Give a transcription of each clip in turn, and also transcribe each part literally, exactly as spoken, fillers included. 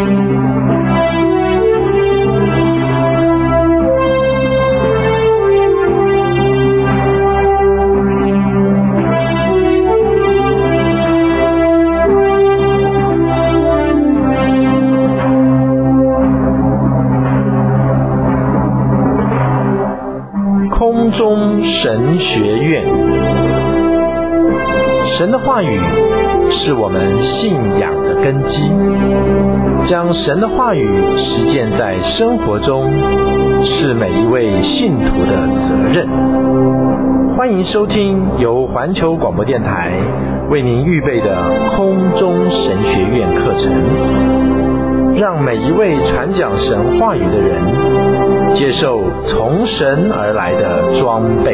空中神学院，神的话语是我们信仰的根基，将神的话语实践在生活中，是每一位信徒的责任。欢迎收听由环球广播电台为您预备的空中神学院课程，让每一位传讲神话语的人接受从神而来的装备。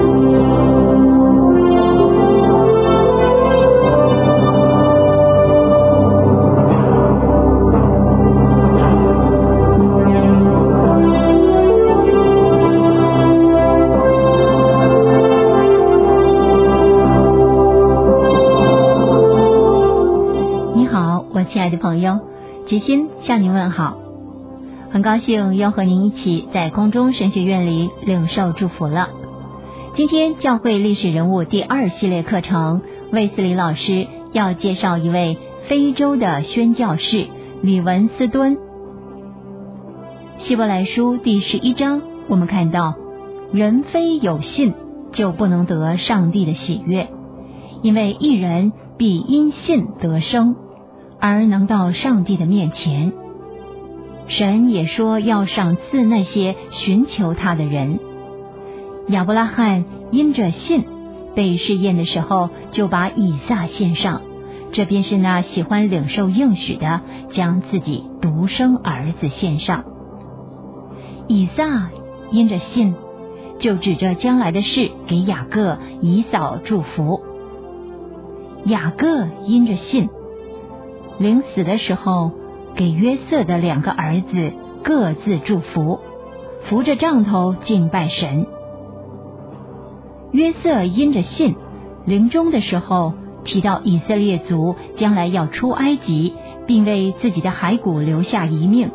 你好，我亲爱的朋友，知心向您问好。很高兴又和您一起在空中神学院里领受祝福了。今天教会历史人物第二系列课程，卫斯理老师要介绍一位非洲的宣教士李文斯敦。希伯来书第十一章，我们看到人非有信就不能得上帝的喜悦，因为义人必因信得生，而能到上帝的面前。神也说要赏赐那些寻求他的人。亚伯拉罕因着信被试验的时候，就把以撒献上，这便是那喜欢领受应许的，将自己独生儿子献上。以撒因着信，就指着将来的事给雅各、以扫祝福。雅各因着信，临死的时候给约瑟的两个儿子各自祝福，扶着杖头敬拜神。约瑟因着信，临终的时候提到以色列族将来要出埃及，并为自己的骸骨留下遗命。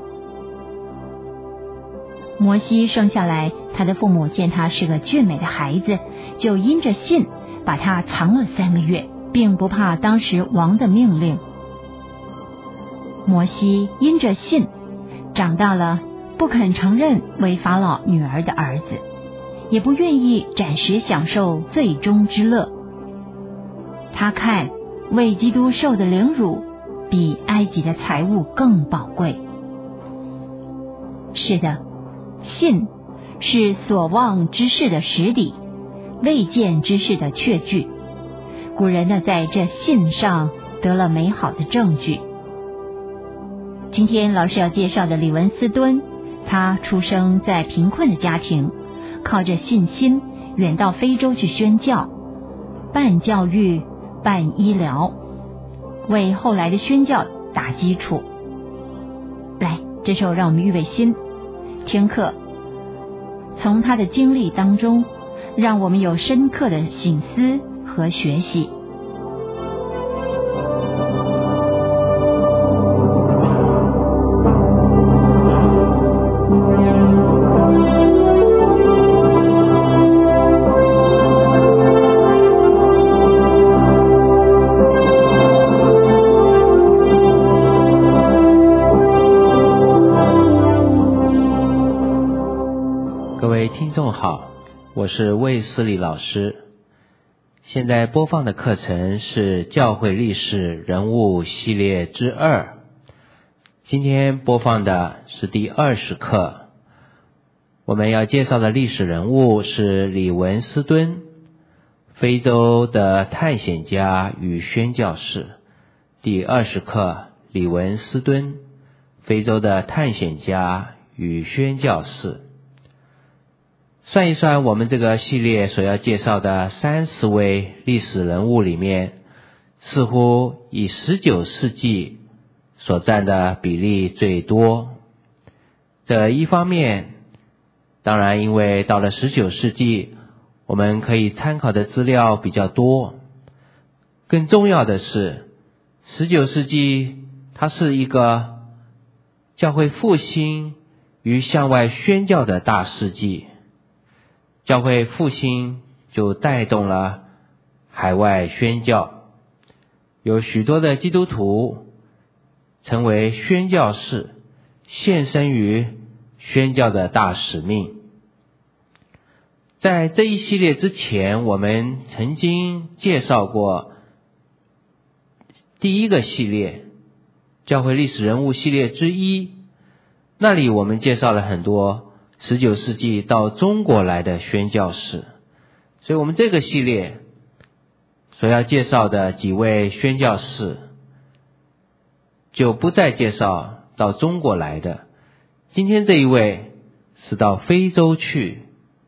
摩西生下来，他的父母见他是个俊美的孩子，就因着信把他藏了三个月，并不怕当时王的命令。摩西因着信长大了，不肯承认为法老女儿的儿子，也不愿意暂时享受最终之乐。他看为基督受的凌辱比埃及的财物更宝贵。是的，信是所望之事的实底，未见之事的确据。古人呢，在这信上得了美好的证据。今天老师要介绍的李文斯敦，他出生在贫困的家庭，靠着信心远到非洲去宣教，办教育、办医疗，为后来的宣教打基础。来，这时候让我们预备心听课，从他的经历当中，让我们有深刻的省思和学习。 听众好，我是卫斯理老师。现在播放的课程是教会历史人物系列之二，今天播放的是第二十课。我们要介绍的历史人物是李文斯敦，非洲的探险家与宣教士。第二十课，李文斯敦，非洲的探险家与宣教士。算一算，我们这个系列所要介绍的三十位历史人物里面，似乎以十九世纪所占的比例最多。这一方面，当然因为到了十九世纪，我们可以参考的资料比较多。更重要的是，十九世纪它是一个教会复兴与向外宣教的大事记。教会复兴就带动了海外宣教，有许多的基督徒成为宣教士，献身于宣教的大使命。在这一系列之前，我们曾经介绍过第一个系列，教会历史人物系列之一，那里我们介绍了很多十九世纪到中国来的宣教士，所以我们这个系列所要介绍的几位宣教士就不再介绍到中国来的。今天这一位是到非洲去，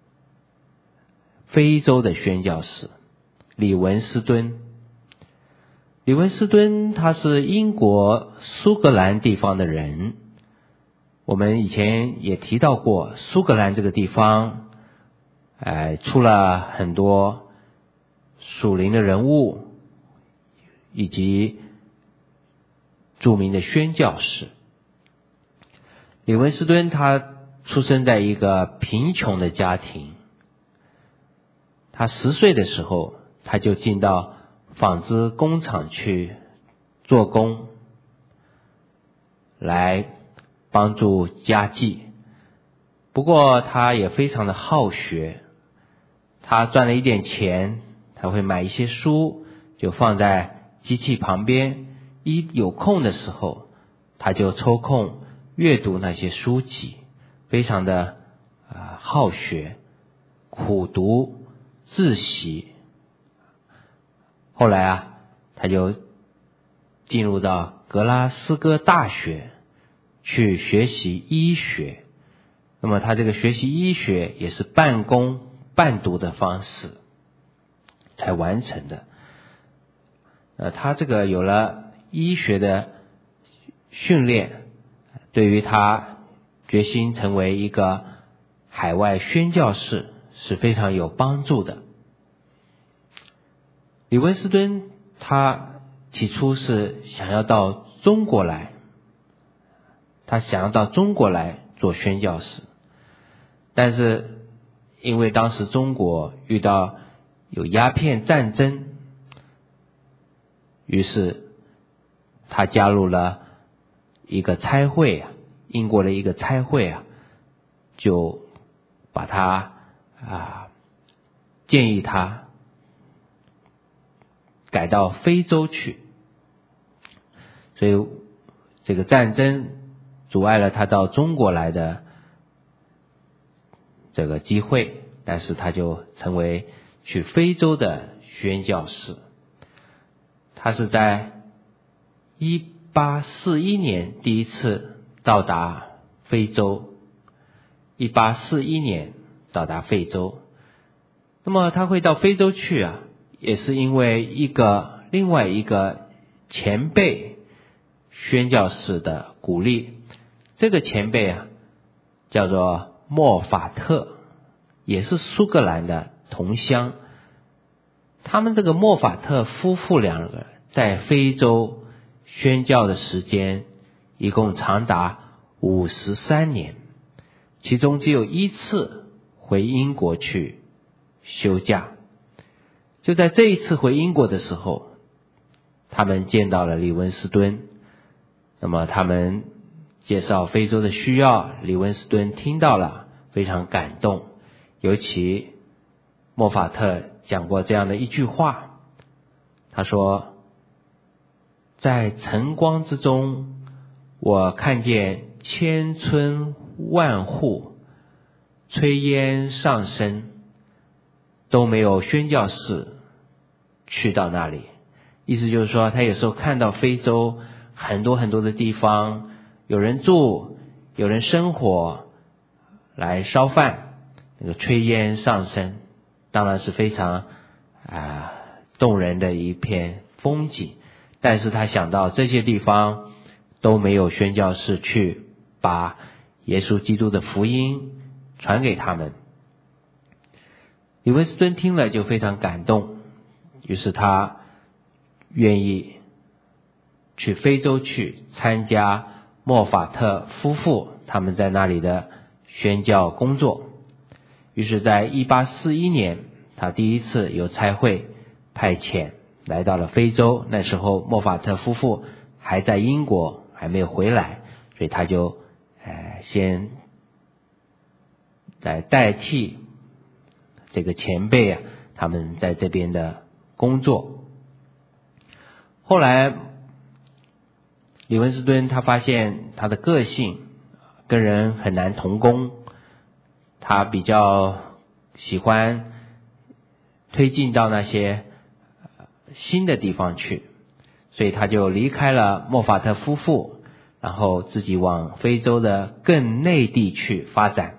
非洲的宣教士李文斯敦。李文斯敦他是英国苏格兰地方的人，我们以前也提到过，苏格兰这个地方呃，出了很多属灵的人物以及著名的宣教士。李文斯敦他出生在一个贫穷的家庭，他十岁的时候他就进到纺织工厂去做工，来帮助家计。不过他也非常的好学，他赚了一点钱，他会买一些书，就放在机器旁边，一有空的时候他就抽空阅读那些书籍，非常的、呃、好学，苦读自习。后来啊，他就进入到格拉斯哥大学去学习医学。那么他这个学习医学也是半工半读的方式才完成的。呃，他这个有了医学的训练，对于他决心成为一个海外宣教士是非常有帮助的。李文斯敦他起初是想要到中国来，他想要到中国来做宣教士，但是因为当时中国遇到有鸦片战争，于是他加入了一个差会啊，英国的一个差会啊，就把他啊建议他改到非洲去，所以这个战争阻碍了他到中国来的这个机会，但是他就成为去非洲的宣教士。他是在一八四一年第一次到达非洲，一八四一年到达非洲。那么他会到非洲去啊，也是因为一个另外一个前辈宣教士的鼓励。这个前辈啊叫做莫法特，也是苏格兰的同乡。他们这个莫法特夫妇两个在非洲宣教的时间一共长达五十三年，其中只有一次回英国去休假。就在这一次回英国的时候，他们见到了李文斯敦。那么他们介绍非洲的需要，李文斯敦听到了，非常感动。尤其莫法特讲过这样的一句话，他说，在晨光之中，我看见千村万户，炊烟上升，都没有宣教士去到那里。意思就是说，他有时候看到非洲很多很多的地方，有人住，有人生活，来烧饭，那个炊烟上升，当然是非常啊、呃、动人的一片风景。但是他想到这些地方都没有宣教士去把耶稣基督的福音传给他们。李文斯敦听了就非常感动，于是他愿意去非洲去参加莫法特夫妇他们在那里的宣教工作。于是在一八四一年，他第一次有差会派遣来到了非洲，那时候莫法特夫妇还在英国，还没有回来，所以他就呃先来代替这个前辈啊，他们在这边的工作。后来李文斯敦他发现他的个性跟人很难同工，他比较喜欢推进到那些新的地方去，所以他就离开了莫法特夫妇，然后自己往非洲的更内地去发展。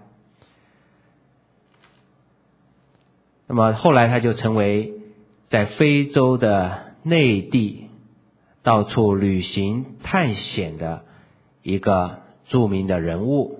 那么后来他就成为在非洲的内地到处旅行探险的一个著名的人物。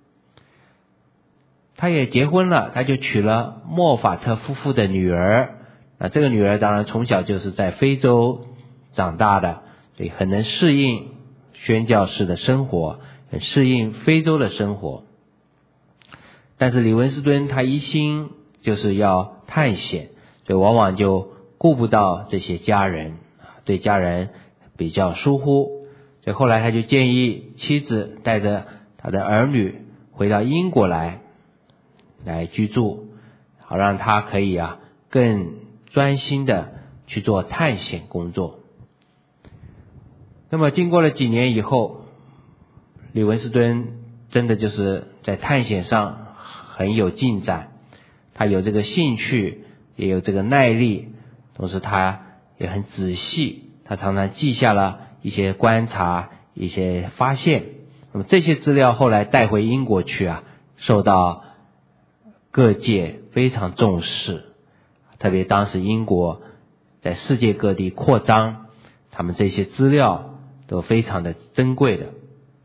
他也结婚了，他就娶了莫法特夫妇的女儿。那这个女儿当然从小就是在非洲长大的，所以很能适应宣教士的生活，很适应非洲的生活。但是李文斯敦他一心就是要探险，所以往往就顾不到这些家人，对家人比较疏忽。所以后来他就建议妻子带着他的儿女回到英国来来居住，好让他可以啊更专心的去做探险工作。那么经过了几年以后，李文斯敦真的就是在探险上很有进展，他有这个兴趣，也有这个耐力，同时他也很仔细，他常常记下了一些观察，一些发现。那么这些资料后来带回英国去啊，受到各界非常重视，特别当时英国在世界各地扩张，他们这些资料都非常的珍贵的。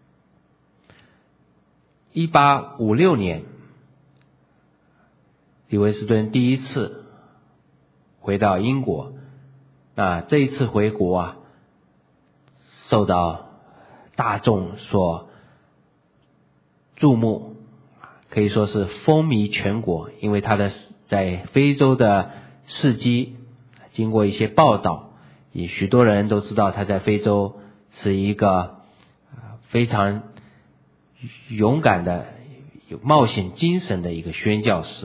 一八五六年，李文斯敦第一次回到英国，那这一次回国啊，受到大众所注目，可以说是风靡全国，因为他的在非洲的事迹经过一些报道，也许多人都知道他在非洲是一个非常勇敢的有冒险精神的一个宣教士。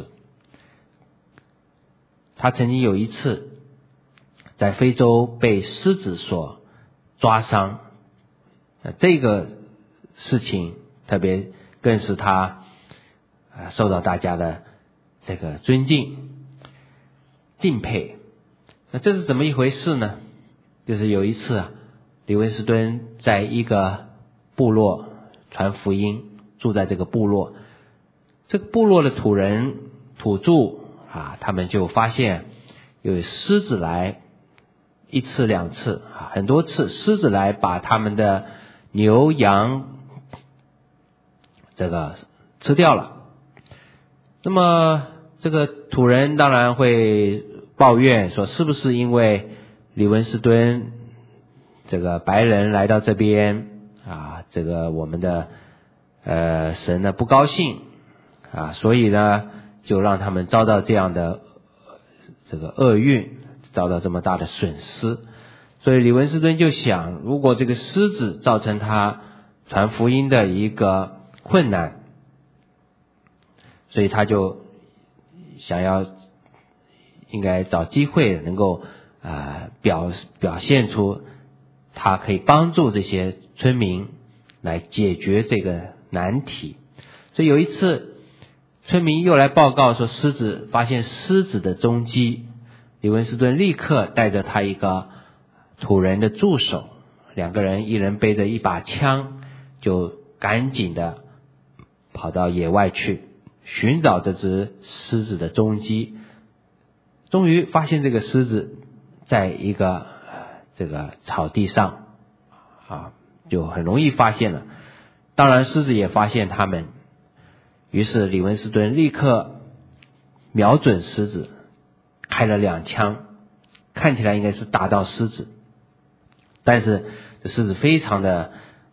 他曾经有一次在非洲被狮子所抓伤，这个事情特别更是他受到大家的这个尊敬敬佩。那这是怎么一回事呢？就是有一次啊，李文斯敦在一个部落传福音，住在这个部落，这个部落的土人土著啊，他们就发现有狮子来，一次两次啊，很多次狮子来把他们的牛羊这个吃掉了。那么这个土人当然会抱怨说，是不是因为李文斯敦这个白人来到这边啊，这个我们的呃神呢不高兴啊，所以呢就让他们遭到这样的这个厄运，遭到这么大的损失。所以李文斯敦就想，如果这个狮子造成他传福音的一个困难，所以他就想要应该找机会能够呃表表现出他可以帮助这些村民来解决这个难题。所以有一次村民又来报告说狮子发现狮子的踪迹，李文斯敦立刻带着他一个土人的助手，两个人一人背着一把枪，就赶紧的跑到野外去寻找这只狮子的踪迹。终于发现这个狮子在一个这个草地上啊，就很容易发现了。当然狮子也发现他们，于是李文斯敦立刻瞄准狮子开了两枪，看起来应该是打到狮子，但是这狮子非常的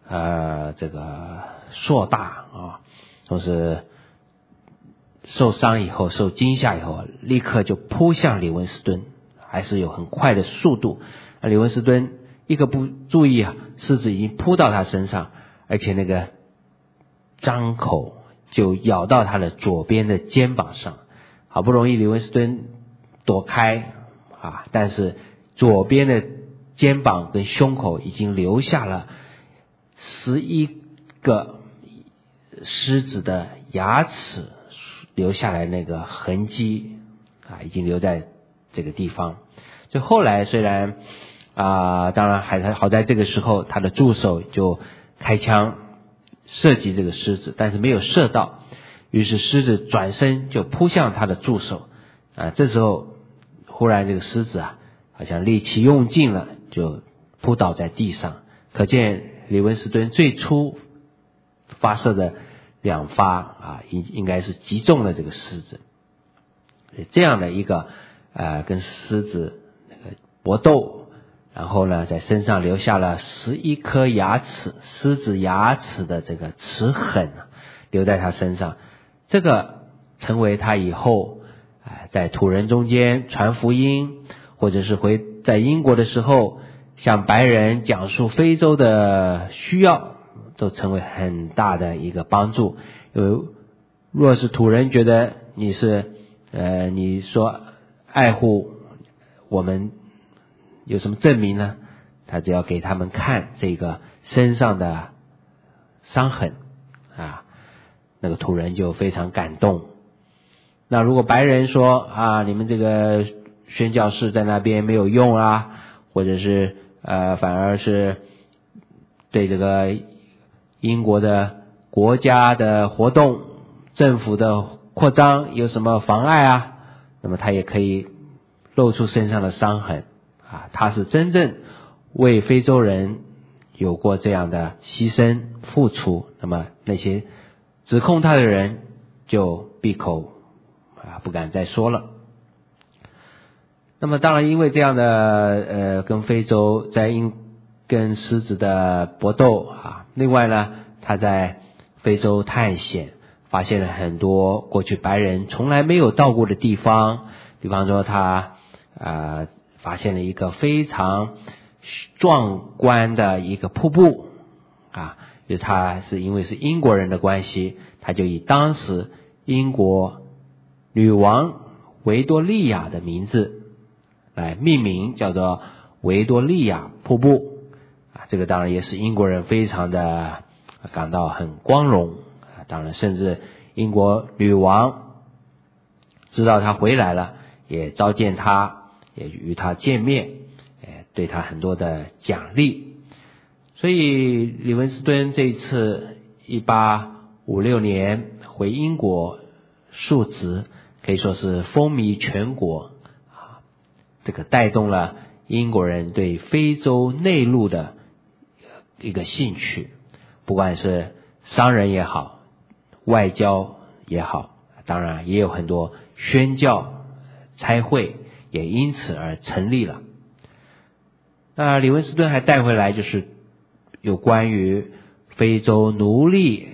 呃这个硕大啊，同时受伤以后受惊吓以后立刻就扑向李文斯顿，还是有很快的速度。李文斯顿一个不注意啊，狮子已经扑到他身上，而且那个张口就咬到他的左边的肩膀上。好不容易李文斯顿躲开啊，但是左边的肩膀跟胸口已经留下了十一个狮子的牙齿留下来那个痕迹啊，已经留在这个地方。所以后来虽然啊，当然还好在这个时候他的助手就开枪射击这个狮子，但是没有射到，于是狮子转身就扑向他的助手啊。这时候忽然这个狮子啊好像力气用尽了，就扑倒在地上。可见李文斯顿最初发射的两发啊，应应该是击中了这个狮子。这样的一个呃跟狮子那个搏斗，然后呢在身上留下了十一颗牙齿，狮子牙齿的这个齿痕留在他身上，这个成为他以后呃在土人中间传福音，或者是回在英国的时候向白人讲述非洲的需要，都成为很大的一个帮助。因为若是土人觉得你是呃你说爱护我们有什么证明呢？他只要给他们看这个身上的伤痕啊，那个土人就非常感动。那如果白人说啊，你们这个宣教士在那边没有用啊，或者是呃反而是对这个英国的国家的活动、政府的扩张有什么妨碍啊，那么他也可以露出身上的伤痕啊，他是真正为非洲人有过这样的牺牲付出，那么那些指控他的人就闭口啊不敢再说了。那么当然因为这样的呃跟非洲在英跟狮子的搏斗啊，另外呢他在非洲探险，发现了很多过去白人从来没有到过的地方，比方说他呃发现了一个非常壮观的一个瀑布啊，就他是因为是英国人的关系，他就以当时英国女王维多利亚的名字来命名，叫做维多利亚瀑布啊，这个当然也是英国人非常的感到很光荣啊，当然甚至英国女王知道他回来了，也召见他，也与他见面，也对他很多的奖励。所以李文斯顿这一次一八五六年回英国述职，可以说是风靡全国啊，这个带动了英国人对非洲内陆的一个兴趣，不管是商人也好，外交也好，当然也有很多宣教差会也因此而成立了。那李文斯顿还带回来就是有关于非洲奴隶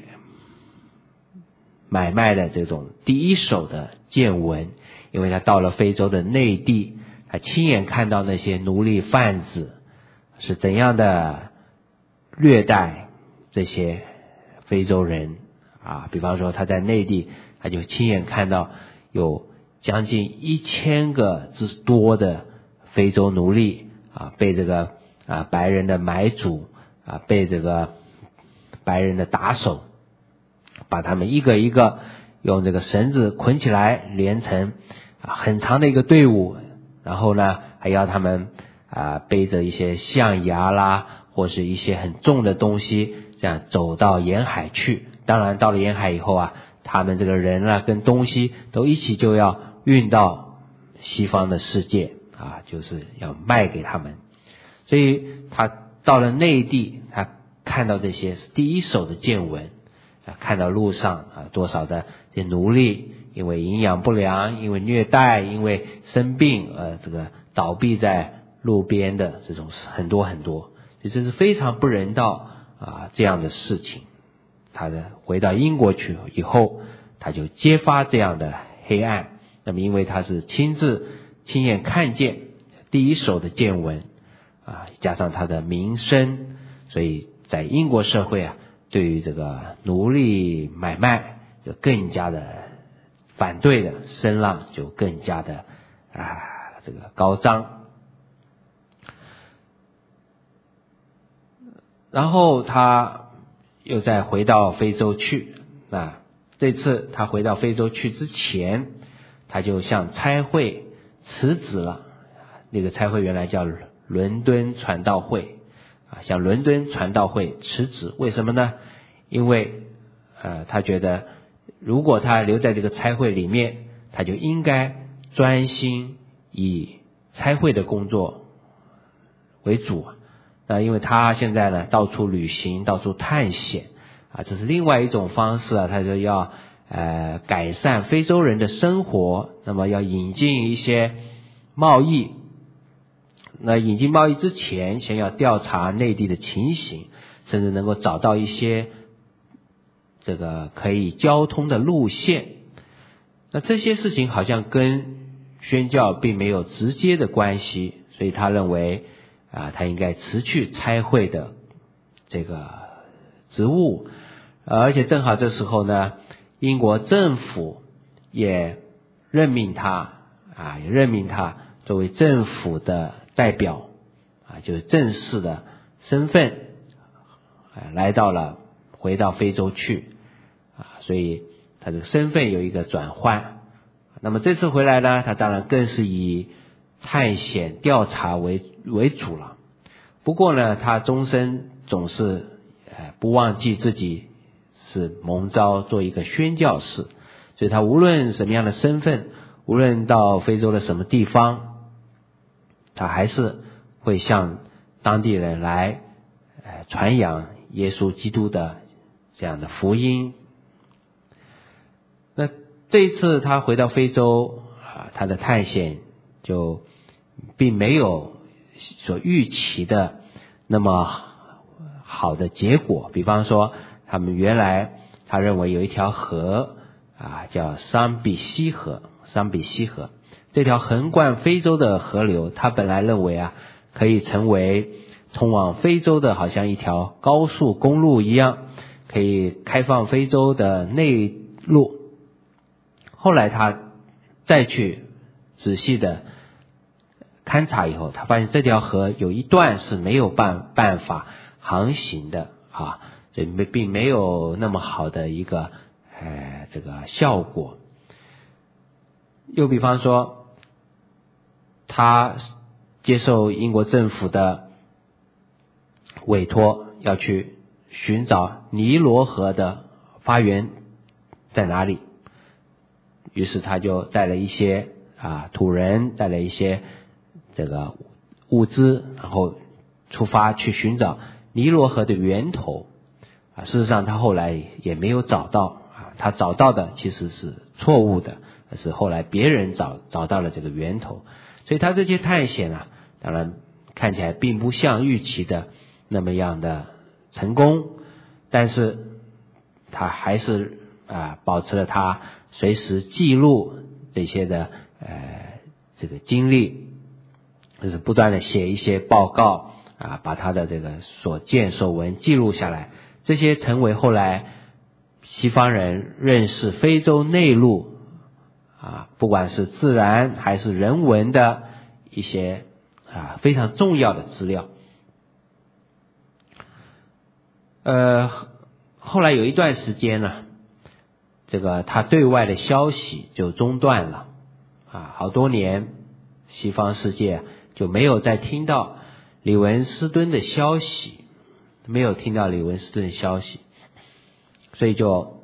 买卖的这种第一手的见闻，因为他到了非洲的内地，他亲眼看到那些奴隶贩子是怎样的虐待这些非洲人啊，比方说他在内地，他就亲眼看到有将近一千个之多的非洲奴隶啊，被这个啊白人的买主啊，被这个白人的打手把他们一个一个用这个绳子捆起来，连成啊很长的一个队伍，然后呢还要他们啊背着一些象牙啦，或是一些很重的东西，这样走到沿海去。当然到了沿海以后啊，他们这个人啊跟东西都一起就要运到西方的世界啊，就是要卖给他们。所以他到了内地，他看到这些是第一手的见闻啊，看到路上啊多少的这奴隶因为营养不良，因为虐待，因为生病呃这个倒闭在路边的这种很多很多，所以这是非常不人道啊这样的事情。他的回到英国去以后，他就揭发这样的黑暗。那么因为他是亲自亲眼看见第一手的见闻啊，加上他的名声，所以在英国社会啊，对于这个奴隶买卖就更加的反对的声浪就更加的啊这个高涨。然后他又再回到非洲去，那这次他回到非洲去之前，他就向差会辞职了。那个差会原来叫伦敦传道会啊，向伦敦传道会辞职。为什么呢？因为呃，他觉得如果他留在这个差会里面，他就应该专心以差会的工作为主。那因为他现在呢到处旅行，到处探险啊，这是另外一种方式啊。他就要呃改善非洲人的生活，那么要引进一些贸易。那引进贸易之前，先要调查内地的情形，甚至能够找到一些这个可以交通的路线。那这些事情好像跟宣教并没有直接的关系，所以他认为啊，他应该辞去差会的这个职务。而且正好这时候呢，英国政府也任命他啊，也任命他作为政府的代表啊，就是正式的身份啊，来到了回到非洲去啊，所以他这个身份有一个转换。那么这次回来呢，他当然更是以探险调查为为主了。不过呢，他终身总是呃不忘记自己是蒙召做一个宣教士，所以他无论什么样的身份，无论到非洲的什么地方，他还是会向当地人来呃传扬耶稣基督的这样的福音。那这一次他回到非洲啊，他的探险就并没有所预期的那么好的结果。比方说，他们原来他认为有一条河啊，叫桑比西河，桑比西河这条横贯非洲的河流，他本来认为啊，可以成为通往非洲的好像一条高速公路一样，可以开放非洲的内陆。后来他再去仔细的勘察以后，他发现这条河有一段是没有办办法航行的啊，所以并没有那么好的一个呃这个效果。又比方说，他接受英国政府的委托，要去寻找尼罗河的发源在哪里。于是他就带了一些啊土人，带了一些这个物资，然后出发去寻找尼罗河的源头啊。事实上他后来也没有找到啊，他找到的其实是错误的，是后来别人找找到了这个源头。所以他这些探险啊，当然看起来并不像预期的那么样的成功，但是他还是啊保持了他随时记录这些的呃这个经历，就是不断的写一些报告啊，把他的这个所见所闻记录下来。这些成为后来西方人认识非洲内陆啊，不管是自然还是人文的一些啊非常重要的资料。呃，后来有一段时间呢，这个他对外的消息就中断了啊，好多年西方世界就没有再听到李文斯敦的消息，没有听到李文斯敦的消息，所以就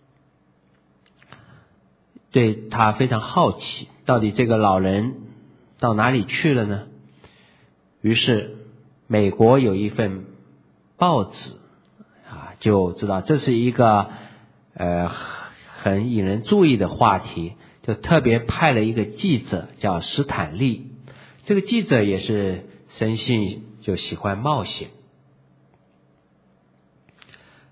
对他非常好奇，到底这个老人到哪里去了呢？于是美国有一份报纸啊，就知道这是一个呃很引人注意的话题，就特别派了一个记者叫史坦利。这个记者也是生性就喜欢冒险，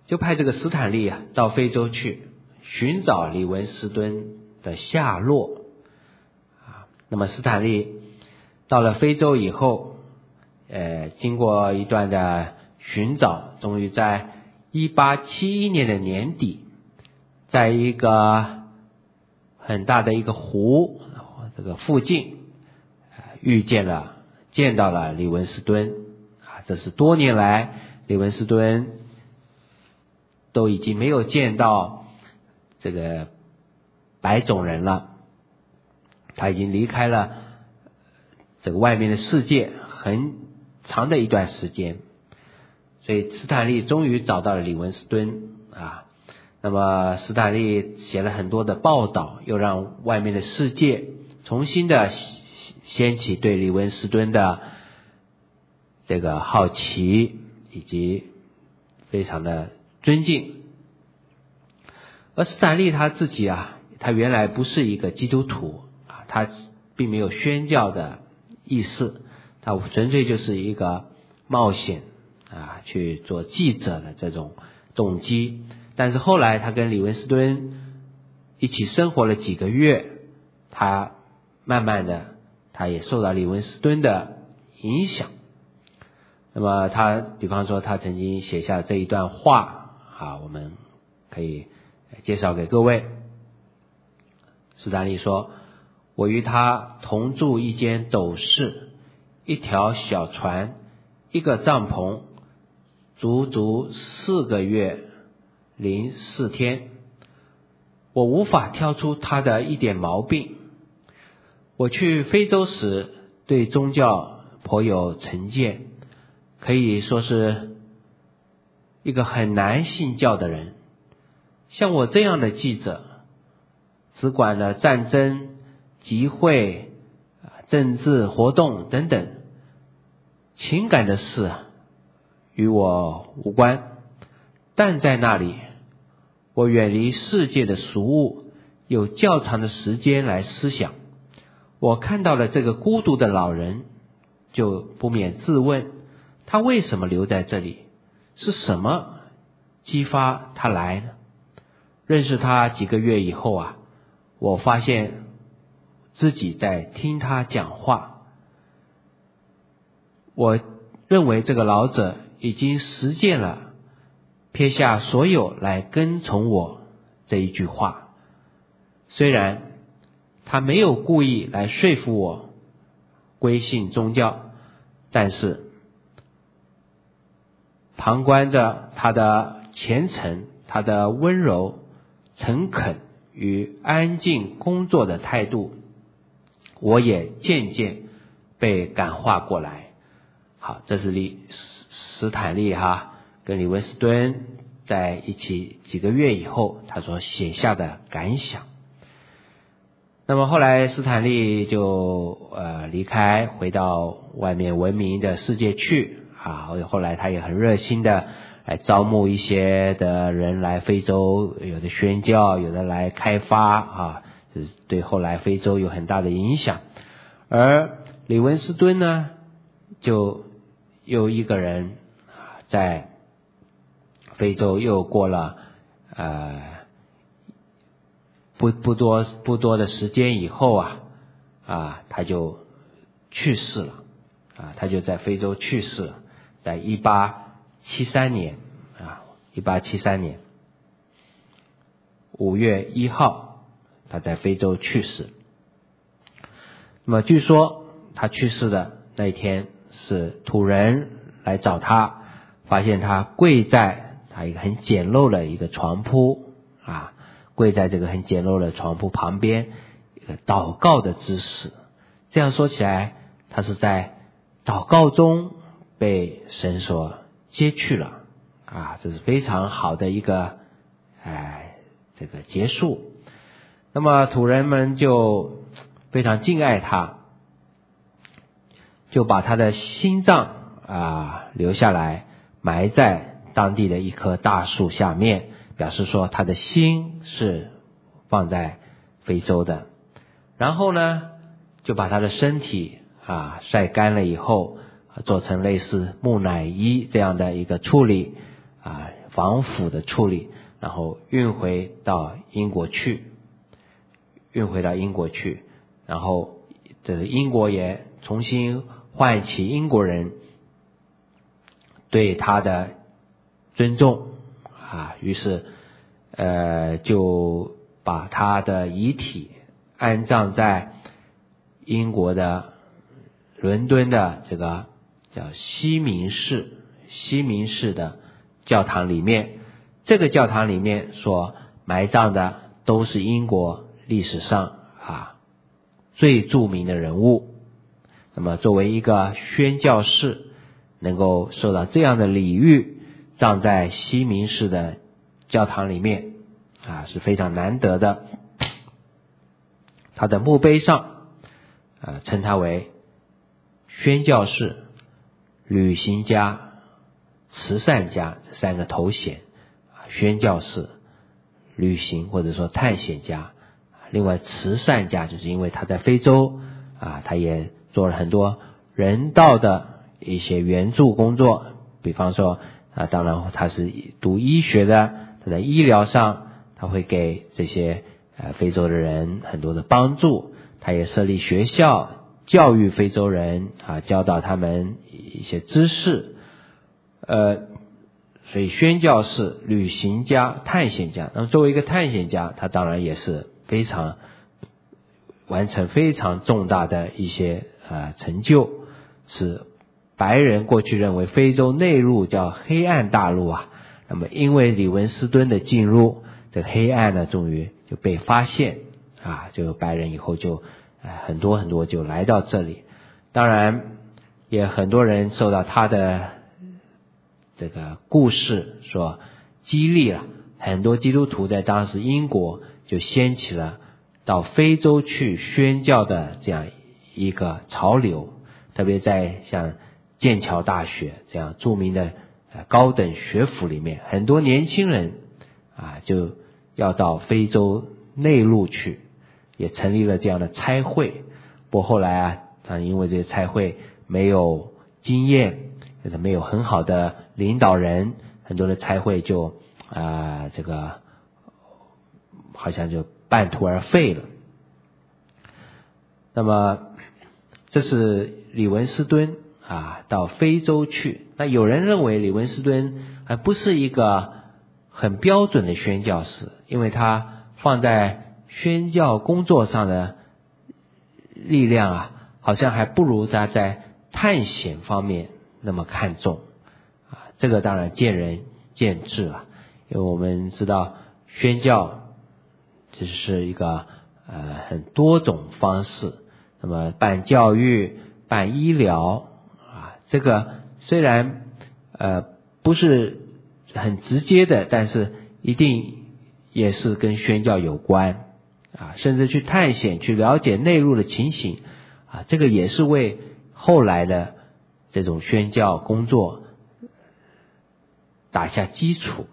就派这个斯坦利啊到非洲去寻找李文斯敦的下落啊。那么斯坦利到了非洲以后，呃，经过一段的寻找，终于在一八七一年的年底，在一个很大的一个湖这个附近，呃、遇见了见到了李文斯敦啊。这是多年来李文斯敦都已经没有见到这个白种人了，他已经离开了这个外面的世界很长的一段时间，所以斯坦利终于找到了李文斯敦啊。那么斯坦利写了很多的报道，又让外面的世界重新的掀起对李文斯敦的这个好奇以及非常的尊敬。而斯坦利他自己啊，他原来不是一个基督徒啊，他并没有宣教的意思，他纯粹就是一个冒险啊去做记者的这种动机。但是后来他跟李文斯敦一起生活了几个月，他慢慢的他也受到李文斯敦的影响。那么他比方说他曾经写下这一段话啊，我们可以介绍给各位。斯坦利说，我与他同住一间斗室，一条小船，一个帐篷，足足四个月零四天。我无法挑出他的一点毛病。我去非洲时对宗教颇有成见，可以说是一个很难信教的人。像我这样的记者，只管了战争、集会、政治活动等等，情感的事与我无关。但在那里，我远离世界的俗物，有较长的时间来思想。我看到了这个孤独的老人，就不免自问，他为什么留在这里？是什么激发他来呢？认识他几个月以后啊，我发现自己在听他讲话。我认为这个老者已经实践了撇下所有来跟从我这一句话。虽然他没有故意来说服我归信宗教，但是旁观着他的虔诚、他的温柔、诚恳与安静工作的态度，我也渐渐被感化过来。好，这是李斯坦利哈跟李文斯敦在一起几个月以后他所写下的感想。那么后来斯坦利就呃离开，回到外面文明的世界去啊。后来他也很热心的来招募一些的人来非洲，有的宣教，有的来开发啊，对后来非洲有很大的影响。而李文斯敦呢，就又一个人在非洲又过了呃不不多不多的时间以后啊啊他就去世了啊，他就在非洲去世了，在一八七三年啊，一八七三年五月一号，他在非洲去世。那么据说他去世的那一天是土人来找他，发现他跪在他一个很简陋的一个床铺啊，跪在这个很简陋的床铺旁边，一个祷告的姿势。这样说起来，他是在祷告中被神所接去了啊，这是非常好的一个哎这个结束。那么土人们就非常敬爱他，就把他的心脏啊留下来，埋在当地的一棵大树下面，表示说他的心是放在非洲的。然后呢，就把他的身体啊晒干了以后，做成类似木乃伊这样的一个处理啊， 防腐的处理，然后运回到英国去，运回到英国去，然后这个英国也重新唤起英国人对他的尊重啊，于是呃就把他的遗体安葬在英国的伦敦的这个叫西敏寺西敏寺的教堂里面。这个教堂里面所埋葬的都是英国历史上啊最著名的人物。那么作为一个宣教士，能够受到这样的礼遇，葬在西敏寺的教堂里面啊，是非常难得的。他的墓碑上呃称他为宣教士、旅行家、慈善家这三个头衔。宣教士、旅行或者说探险家，另外慈善家就是因为他在非洲啊，他也做了很多人道的一些援助工作，比方说啊，当然他是读医学的，他在医疗上他会给这些呃非洲的人很多的帮助，他也设立学校教育非洲人啊，教导他们一些知识，呃。所以宣教士、旅行家、探险家，那么作为一个探险家，他当然也是非常完成非常重大的一些呃成就，是白人过去认为非洲内陆叫黑暗大陆啊，那么因为李文斯敦的进入，这个黑暗呢终于就被发现啊，就白人以后就呃很多很多就来到这里，当然也很多人受到他的这个故事所激励了，很多基督徒在当时英国就掀起了到非洲去宣教的这样一个潮流，特别在像剑桥大学这样著名的高等学府里面，很多年轻人啊就要到非洲内陆去，也成立了这样的差会。不过后来啊，他因为这个差会没有经验，就是没有很好的领导人，很多的差会就啊、呃、这个好像就半途而废了。那么这是李文斯敦啊到非洲去，那有人认为李文斯敦还不是一个很标准的宣教士，因为他放在宣教工作上的力量啊，好像还不如他在探险方面那么看重啊，这个当然见仁见智了，因为我们知道宣教这是一个呃很多种方式，那么办教育、办医疗啊，这个虽然呃不是很直接的，但是一定也是跟宣教有关啊，甚至去探险、去了解内陆的情形啊，这个也是为后来的这种宣教工作打下基础。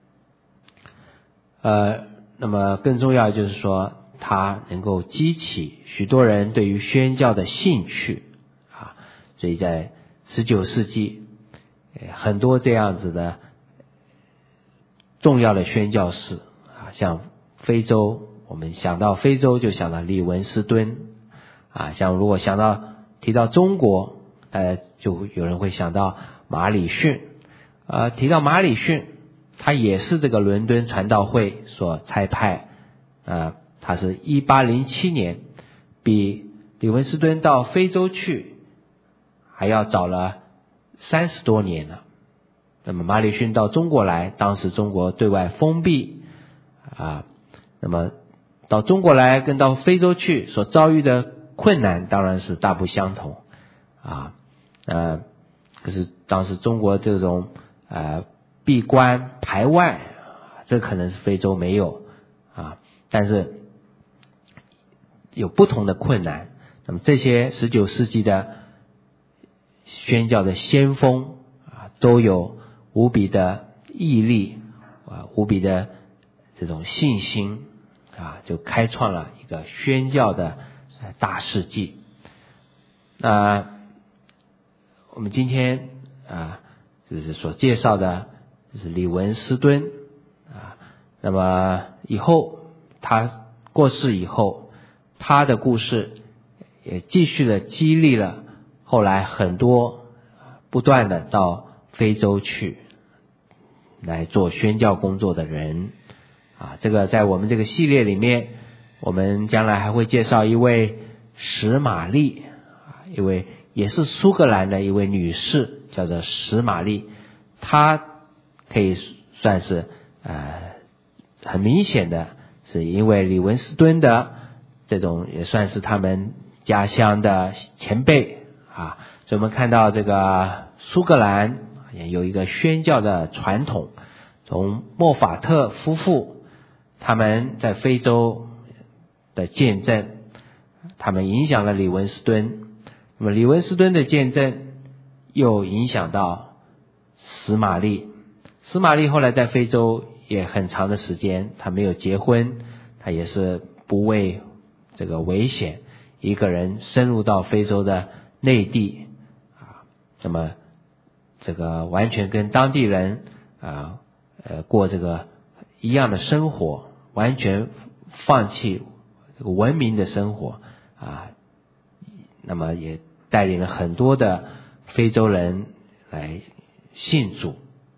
呃，那么更重要就是说，它能够激起许多人对于宣教的兴趣啊，所以在十九世纪，很多这样子的重要的宣教士啊，像非洲，我们想到非洲就想到李文斯敦啊，像如果想到提到中国，呃，就有人会想到马礼逊。呃，提到马礼逊，他也是这个伦敦传道会所差派，呃，他是一八零七年，比李文斯敦到非洲去还要早了三十多年了。那么马礼逊到中国来，当时中国对外封闭啊，那么到中国来跟到非洲去所遭遇的困难当然是大不相同啊，呃，可是当时中国这种呃闭关排外，这可能是非洲没有啊，但是有不同的困难。那么这些十九世纪的宣教的先锋啊，都有无比的毅力啊，无比的这种信心啊，就开创了一个宣教的大事迹。那我们今天啊，就是所介绍的就是李文斯敦啊。那么以后他过世以后，他的故事也继续的激励了后来很多不断的到非洲去来做宣教工作的人啊。这个在我们这个系列里面，我们将来还会介绍一位史玛丽啊，一位也是苏格兰的一位女士，叫做史玛丽。她可以算是呃很明显的是因为李文斯敦的这种也算是他们家乡的前辈啊，所以我们看到这个苏格兰也有一个宣教的传统，从莫法特夫妇他们在非洲的见证，他们影响了李文斯敦，那么李文斯敦的见证又影响到史玛丽。史玛丽后来在非洲也很长的时间，他没有结婚，他也是不畏这个危险，一个人深入到非洲的内地啊，那么这个完全跟当地人啊呃过这个一样的生活，完全放弃这个文明的生活啊，那么也带领了很多的非洲人来信主。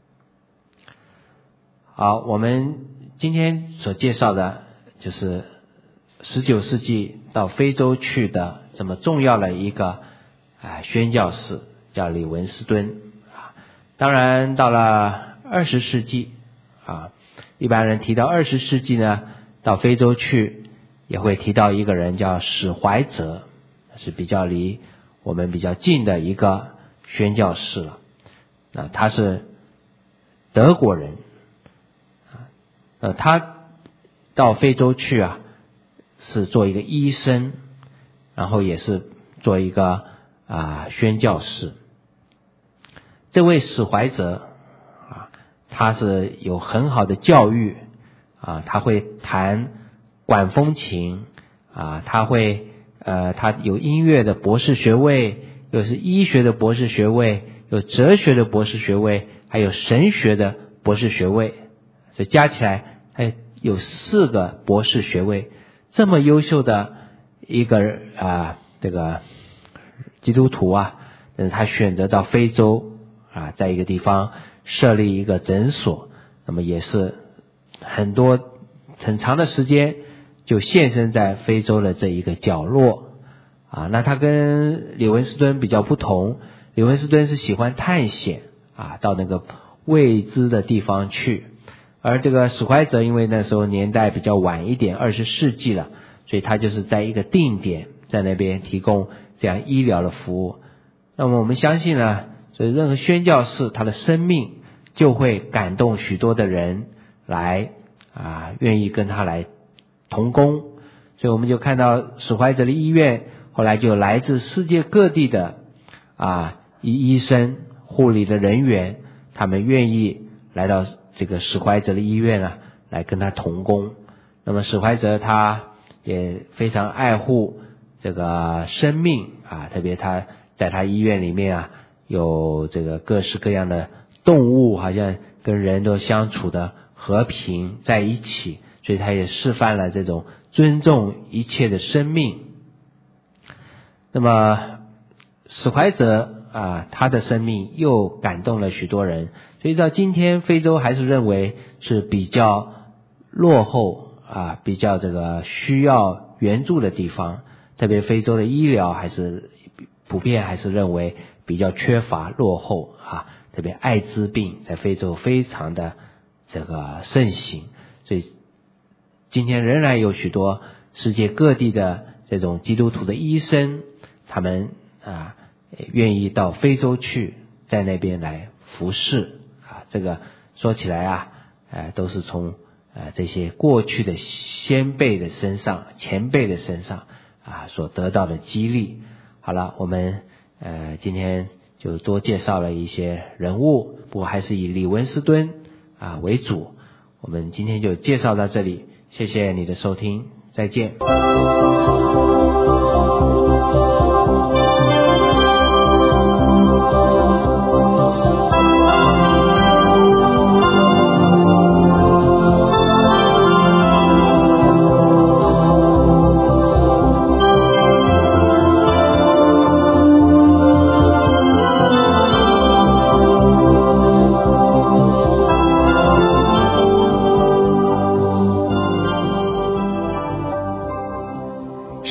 好，我们今天所介绍的就是十九世纪到非洲去的这么重要的一个啊宣教士，叫李文斯敦啊。当然到了二十世纪啊，一般人提到二十世纪呢，到非洲去也会提到一个人叫史怀哲，是比较离我们比较近的一个宣教士了。那他是德国人啊，呃，他到非洲去啊，是做一个医生，然后也是做一个啊宣教士。这位史怀哲啊，他是有很好的教育啊，他会弹管风琴啊，他会呃，他有音乐的博士学位，又是医学的博士学位，有哲学的博士学位，还有神学的博士学位，所以加起来还有四个博士学位。这么优秀的一个啊，这个基督徒啊，但是他选择到非洲啊，在一个地方设立一个诊所，那么也是很多很长的时间就现身在非洲的这一个角落啊。那他跟李文斯敦比较不同，李文斯敦是喜欢探险啊，到那个未知的地方去，而这个史怀哲因为那时候年代比较晚一点，二十世纪了，所以他就是在一个定点在那边提供这样医疗的服务。那么我们相信呢，所以任何宣教士他的生命就会感动许多的人来啊，愿意跟他来同工。所以我们就看到史怀哲的医院后来就来自世界各地的啊医生护理的人员，他们愿意来到这个史怀哲的医院啊，来跟他同工。那么史怀哲他也非常爱护这个生命啊，特别他在他医院里面啊，有这个各式各样的动物，好像跟人都相处的和平在一起，所以他也示范了这种尊重一切的生命。那么史怀哲啊，他的生命又感动了许多人，所以到今天非洲还是认为是比较落后啊，比较这个需要援助的地方，特别非洲的医疗还是普遍还是认为比较缺乏落后啊，特别艾滋病在非洲非常的这个盛行，所以今天仍然有许多世界各地的这种基督徒的医生，他们啊愿意到非洲去，在那边来服侍啊。这个说起来啊，呃，都是从呃这些过去的先辈的身上、前辈的身上啊所得到的激励。好了，我们呃今天就多介绍了一些人物，不过还是以李文斯敦啊为主。我们今天就介绍到这里，谢谢你的收听，再见。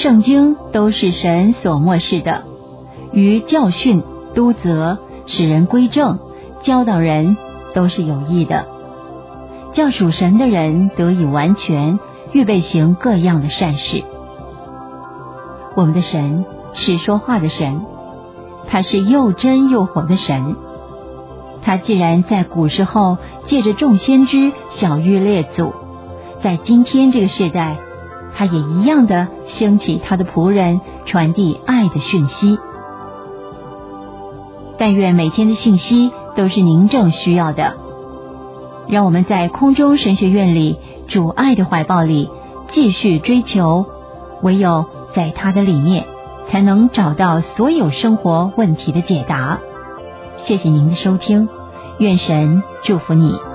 圣经都是神所默示的，于教训、督责、使人归正、教导人都是有益的，叫属神的人得以完全，预备行各样的善事。我们的神是说话的神，他是又真又活的神。他既然在古时候借着众先知晓谕列祖，在今天这个世代，他也一样的兴起他的仆人，传递爱的讯息。但愿每天的信息都是您正需要的，让我们在空中神学院里，主爱的怀抱里继续追求，唯有在他的里面才能找到所有生活问题的解答。谢谢您的收听，愿神祝福你。